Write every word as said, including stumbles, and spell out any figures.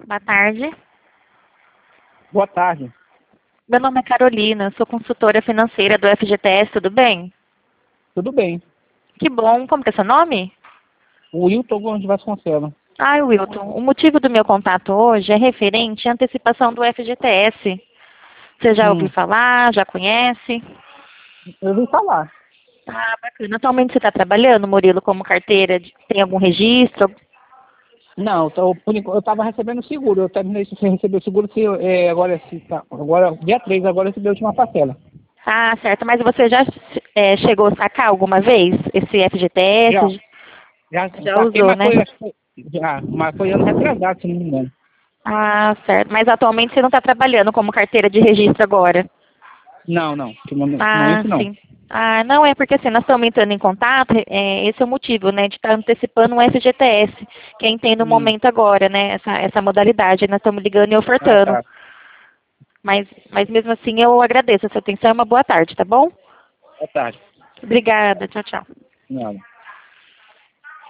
Boa tarde. Boa tarde. Meu nome é Carolina, sou consultora financeira do F G T S, tudo bem? Tudo bem. Que bom. Como que é seu nome? O Wilton Gomes de Vasconcelos. Ah, Wilton, o motivo do meu contato hoje é referente à antecipação do F G T S. Você já ouviu Hum, falar, já conhece? eu ouvi falar. Ah, bacana. Atualmente você está trabalhando, Murilo, como carteira? de- Tem algum registro? Não, tô, por enquanto, eu estava recebendo seguro. Eu terminei de receber o seguro se, é, agora, se, tá, agora, dia três, agora eu recebi a última parcela. Ah, certo. Mas você já eh, chegou a sacar alguma vez esse F G T Já, S? já Já saquei, usou, mas né? foi, já, mas foi ano retrasado, se não me engano. Ah, certo. Mas atualmente você não está trabalhando como carteira de registro agora? Não, não, no momento no Ah, momento não. sim. Ah, não, é porque assim, nós estamos entrando em contato, é, esse é o motivo, né, de estar antecipando o F G T S, quem tem no Hum, momento agora, né, essa, essa modalidade, nós estamos ligando e ah, ofertando. tá. Mas, mas mesmo assim eu agradeço a sua atenção e uma boa tarde, tá bom? Boa tarde. Obrigada, tchau, tchau. Nada.